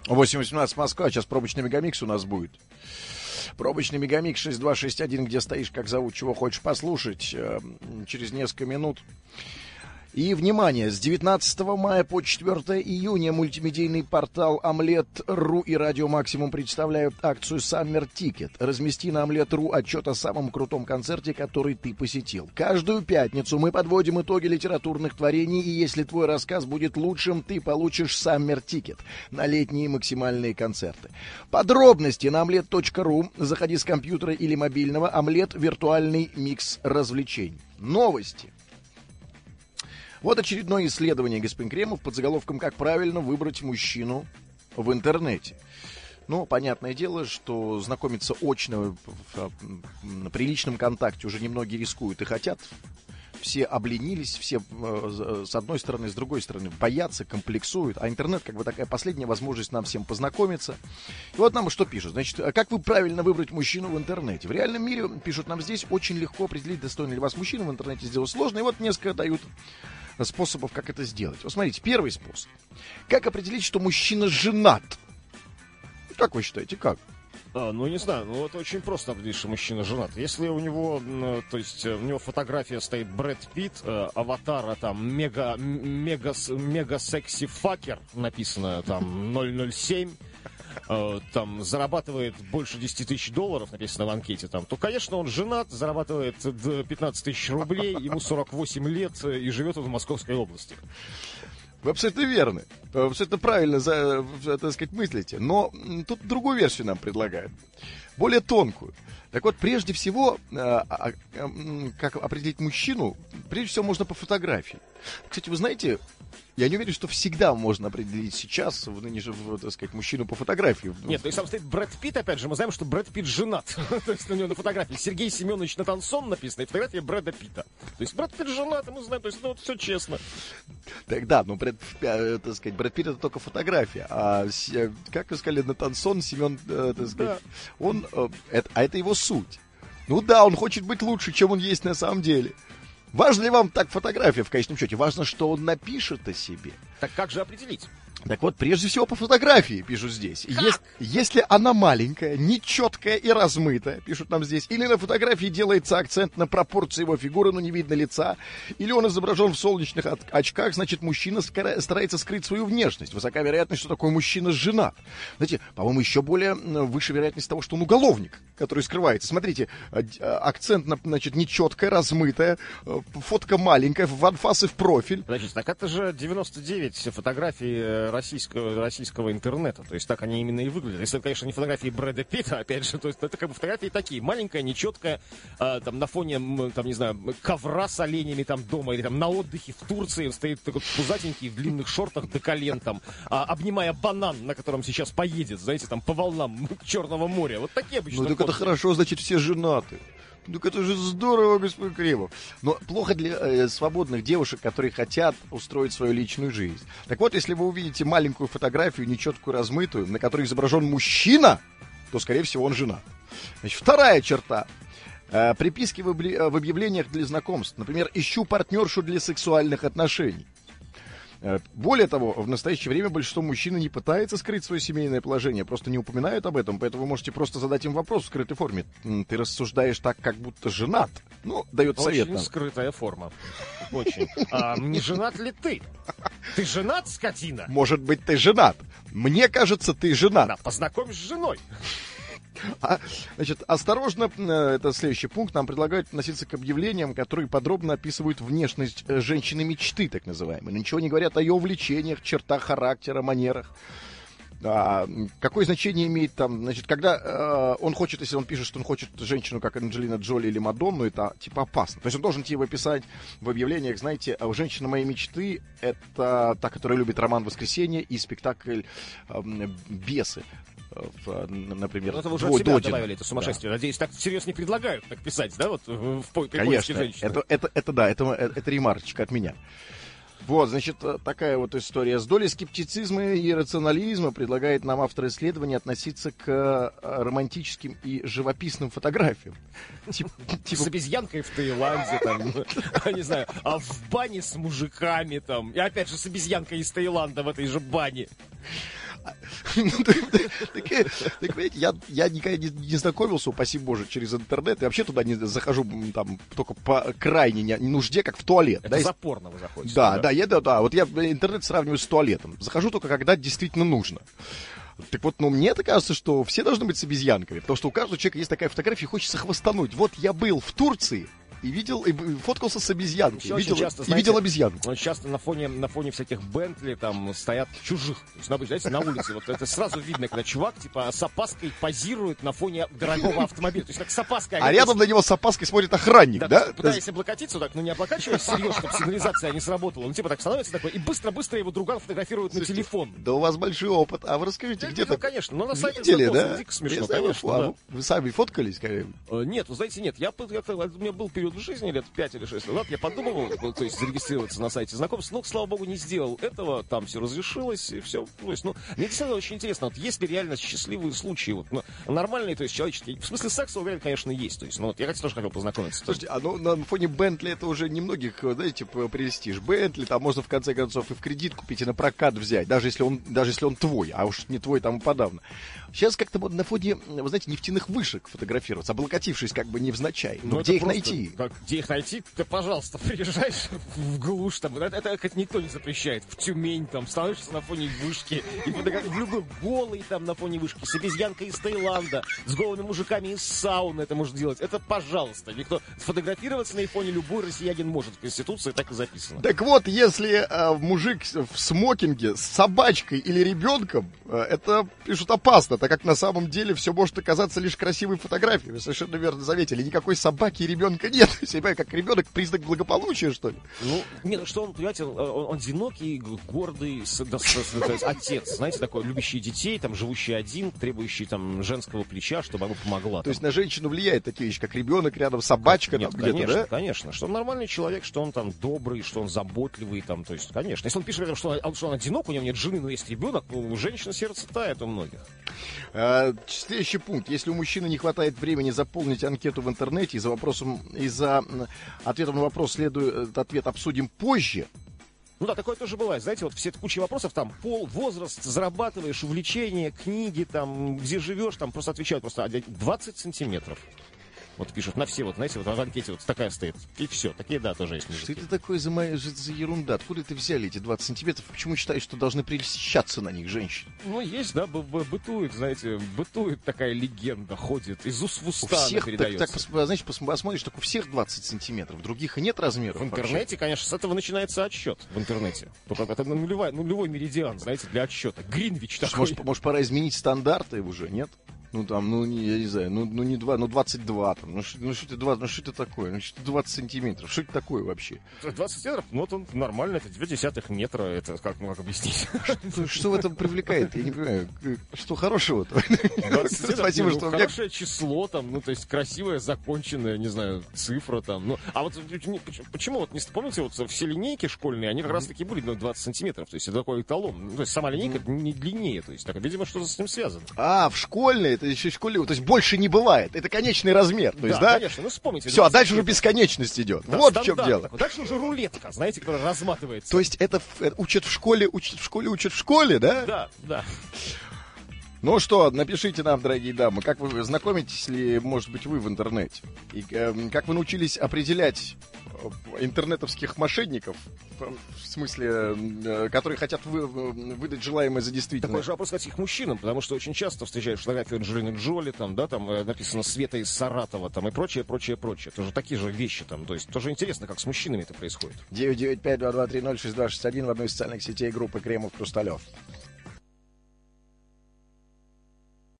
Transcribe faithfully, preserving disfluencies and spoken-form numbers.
восемь восемнадцать Москва, сейчас пробочный мегамикс у нас будет. Пробочный мегамикс шесть два шесть один, где стоишь, как зовут, чего хочешь послушать, через несколько минут. И, внимание, с девятнадцатого мая по четвёртого июня мультимедийный портал Омлет точка ру и Радио Максимум представляют акцию Summer Ticket. Размести на Омлет точка ру отчет о самом крутом концерте, который ты посетил. Каждую пятницу мы подводим итоги литературных творений, и если твой рассказ будет лучшим, ты получишь Summer Ticket на летние максимальные концерты. Подробности на омлет точка ру. Заходи с компьютера или мобильного. Омлет — виртуальный микс развлечений. Новости. Вот очередное исследование, господин Кремов, под заголовком «Как правильно выбрать мужчину в интернете». Ну, понятное дело, что знакомиться очно на приличном контакте уже немногие рискуют и хотят. Все обленились, все с одной стороны, с другой стороны боятся, комплексуют. А интернет как бы такая последняя возможность нам всем познакомиться. И вот нам что пишут. Значит, как вы правильно выбрать мужчину в интернете? В реальном мире, пишут нам здесь, очень легко определить, достойный ли вас мужчина. В интернете сделать сложно. И вот несколько дают способов, как это сделать. Вот смотрите, первый способ. Как определить, что мужчина женат? Как вы считаете, как? А, ну, не знаю, ну вот очень просто определить, что мужчина женат. Если у него, ну, то есть, у него фотография стоит Брэд Питт, э, аватара там мега, мега, мега секси факер, написано там ноль ноль семь, э, там зарабатывает больше десять тысяч долларов, написано в анкете там, то, конечно, он женат, зарабатывает пятнадцать тысяч рублей, ему сорок восемь лет и живет он в Московской области. Вы абсолютно верны. Вы абсолютно правильно, за, так сказать, мыслите. Но тут другую версию нам предлагают. Более тонкую. Так вот, прежде всего, как определить мужчину, прежде всего можно по фотографии. Кстати, вы знаете, я не уверен, что всегда можно определить сейчас, в нынешнем, так сказать, мужчину по фотографии. Нет, то есть там стоит Брэд Питт, опять же, мы знаем, что Брэд Питт женат. То есть у него на фотографии Сергей Семенович Натансон написано, и фотография Брэда Питта. То есть Брэд Питт женат, мы знаем, то есть это вот все честно. Так да, ну, Брэд, так сказать, Брэд Питт — это только фотография. А, как вы сказали, Натансон, Семен, так сказать, да. он, это, а это его суть. Ну да, он хочет быть лучше, чем он есть на самом деле. Важно ли вам так фотография в конечном счете? Важно, что он напишет о себе. Так как же определить? Так вот, прежде всего по фотографии, пишут здесь. Если, если она маленькая, нечеткая и размытая, пишут нам здесь, или на фотографии делается акцент на пропорции его фигуры, но не видно лица, или он изображен в солнечных очках, значит, мужчина старается скрыть свою внешность. Высока вероятность, что такой мужчина женат. Знаете, по-моему, еще более выше вероятность того, что он уголовник, который скрывается. Смотрите, акцент, на, значит, нечеткая, размытая, фотка маленькая, в анфас и в профиль. Значит, так это же девяносто девять фотографий российского, российского интернета. То есть так они именно и выглядят. Если, конечно, не фотографии Брэда Питта, опять же, то есть это как бы фотографии такие. Маленькая, нечеткая, э, там на фоне, там, не знаю, ковра с оленями там дома, или там на отдыхе в Турции стоит такой пузатенький в длинных шортах до колен, там, а, обнимая банан, на котором сейчас поедет, знаете, там по волнам Черного моря. Вот такие обычно. Ну так это хорошо, значит, все женаты. Ну, это же здорово, господин Кремов. Но плохо для э, свободных девушек, которые хотят устроить свою личную жизнь. Так вот, если вы увидите маленькую фотографию, нечеткую, размытую, на которой изображен мужчина, то, скорее всего, он женат. Значит, вторая черта. Э, приписки в, обли- в объявлениях для знакомств. Например, ищу партнершу для сексуальных отношений. Более того, в настоящее время большинство мужчин не пытается скрыть свое семейное положение, просто не упоминают об этом, поэтому вы можете просто задать им вопрос в скрытой форме. Ты рассуждаешь так, как будто женат. Ну, дает совет нам. Очень скрытая форма. Очень. А не женат ли ты? Ты женат, скотина? Может быть, ты женат. Мне кажется, ты женат. Да, познакомь с женой. А, значит, осторожно, это следующий пункт, нам предлагают относиться к объявлениям, которые подробно описывают внешность женщины мечты, так называемой. Но ничего не говорят о ее увлечениях, чертах характера, манерах. А, какое значение имеет там, значит, когда э, он хочет, если он пишет, что он хочет женщину, как Анджелина Джоли или Мадонну, это типа опасно. То есть он должен тебе писать в объявлениях, знаете, женщина моей мечты — это та, которая любит роман «Воскресенье» и спектакль э, «Бесы». В, например, ну, это вы уже от себя добавили, это сумасшествие. Да. Надеюсь, так серьезно не предлагают так писать, да, вот в, в поиске женщины. Это, это, это да, это, это ремарочка от меня. Вот, значит, такая вот история. С долей скептицизма и рационализма предлагает нам автор исследования относиться к романтическим и живописным фотографиям. С обезьянкой в Таиланде, там, не знаю, а в бане с мужиками, там, и опять же с обезьянкой из Таиланда в этой же бане. Так, понимаете, я никогда не знакомился, упаси боже, через интернет. И вообще туда не захожу там только по крайней нужде, как в туалет. Это запорно вы заходите. Да, да, я, да, да. Вот я интернет сравниваю с туалетом. Захожу только когда действительно нужно. Так вот, ну, мне-то кажется, что все должны быть с обезьянками, потому что у каждого человека есть такая фотография, и хочется хвастануть. Вот я был в Турции и видел, и фоткался с обезьянкой, и видел, часто, и знаете, видел обезьянку. Часто на фоне, на фоне всяких Бентли там стоят чужих. То есть, знаете, на улице. Вот это сразу видно, когда чувак, типа, с опаской позирует на фоне дорогого автомобиля. То есть, как с опаской. А рядом на него с опаской смотрит охранник, да? да? Пытаясь облокотиться, так, ну не облокачиваясь серьезно, чтобы сигнализация не сработала. Ну, типа, так становится такой, и быстро-быстро его друган фотографирует на телефон. Да у вас большой опыт. А вы расскажите, Я где видел, то конечно, но на сайте видели, да? дико смешно, знаю, конечно. а Да. Вы сами фоткались? Нет, вы знаете, нет. Я, я, у меня был период в жизни, лет пять или шесть назад, я подумывал, то есть зарегистрироваться на сайте знакомств, но, слава богу, не сделал этого, там все разрешилось, и все. То есть, ну, мне действительно очень интересно, вот есть ли реально счастливые случаи, вот, ну, нормальные, то есть человеческие. В смысле секса, уверен, конечно, есть. То есть, ну, вот, я, кстати, тоже хотел познакомиться. Слушайте, а ну, на фоне Бентли это уже немногих, знаете, престиж. Бентли там можно, в конце концов, и в кредит купить, и на прокат взять, даже если он, даже если он твой, а уж не твой, там и подавно. Сейчас как-то вот на фоне, вы знаете, нефтяных вышек фотографироваться, облокотившись как бы невзначай. Ну, где их просто найти? Как, где их найти? Ты, пожалуйста, приезжаешь в глушь, там, это, это, это никто не запрещает. В Тюмень, там, становишься на фоне вышки, и фотографируешь в любой голый там на фоне вышки, с обезьянкой из Таиланда, с голыми мужиками из сауны это можно делать. Это, пожалуйста, никто сфотографироваться на айфоне любой россиянин может. В Конституции так и записано. Так вот, если э, мужик в смокинге с собачкой или ребенком, э, это, пишут, опасно, так как на самом деле все может оказаться лишь красивой фотографией. Вы совершенно верно заметили. Никакой собаки и ребенка нет. Я понимаю, как ребенок признак благополучия, что ли? Ну, нет, ну что он, понимаете, он, он одинокий, гордый с, да, с, с, отец, знаете, такой, любящий детей, там, живущий один, требующий там женского плеча, чтобы ему помогла. То там. есть на женщину влияет такие вещи, как ребенок рядом, собачка Нет, там конечно, где-то, да? конечно, что он нормальный человек, что он там добрый, что он заботливый, там, то есть, конечно. Если он пишет, что он, что он одинок, у него нет жены, но есть ребенок, ну, у женщины сердце тает у многих. А, следующий пункт. Если у мужчины не хватает времени заполнить анкету в интернете, и за вопросом, и за ответом на вопрос следует ответ обсудим позже. Ну да, такое тоже бывает. Знаете, вот все куча вопросов, там, пол, возраст, зарабатываешь, увлечения, книги, там, где живешь, там, просто отвечают просто двадцать сантиметров. Вот пишут на все, вот, знаете, вот в анкете вот такая стоит. И все, такие, да, тоже есть. Что это такое за, моя, за ерунда? Откуда это взяли эти двадцать сантиметров? Почему считаешь, что должны прельщаться на них женщины? Ну, есть, да, б- б- бытует, знаете, бытует такая легенда, ходит, из уст в уста у всех, она передается. Так, так, знаете, посмотришь, так у всех двадцать сантиметров, других и нет размеров. В интернете, вообще. Конечно, с этого начинается отсчет в интернете. Это нулевой, нулевой меридиан, знаете, для отсчета. Гринвич такой. Может, может, пора изменить стандарты уже, нет? Ну, там, ну, не, я не знаю, ну, ну не два, ну, двадцать два, там, ну, что, ну, что это, ну, что это такое, ну, что это двадцать сантиметров, что это такое вообще? двадцать сантиметров, ну, вот он нормально, это две десятых метра, это как, ну, как объяснить? Что, что в этом привлекает, я не понимаю, что хорошего-то? Спасибо, что у меня... Хорошее число, там, ну, то есть, красивая, законченная, не знаю, цифра, там, ну, а вот почему, вот, не помните, вот все линейки школьные, они как раз таки были, ну, двадцать сантиметров, то есть, это такой эталон, ну, то есть, сама линейка не длиннее, то есть, так, видимо, что-то с ним связано. А, в школьной, это еще школе, то есть больше не бывает. Это конечный размер. То есть, да, да? Конечно, ну вспомните. Все, а дальше уже бесконечность идет. Да, вот в чем дело. Такой. Дальше уже рулетка, знаете, которая разматывается. То есть это, это учат в школе, учат в школе, учат в школе, да? Да, да. Ну что, напишите нам, дорогие дамы, как вы знакомитесь ли, может быть, вы в интернете? И э, как вы научились определять интернетовских мошенников, в смысле, э, которые хотят вы, выдать желаемое за действительное? Такой же вопрос, кстати, к мужчинам, потому что очень часто встречаешь фотографию Анджелины Джоли, там, да, там э, написано «Света из Саратова», там, и прочее, прочее, прочее. Тоже такие же вещи, там, то есть тоже интересно, как с мужчинами это происходит. девять девять пять два два три ноль шесть два шесть один в одной из социальных сетей группы Кремов Хрусталев.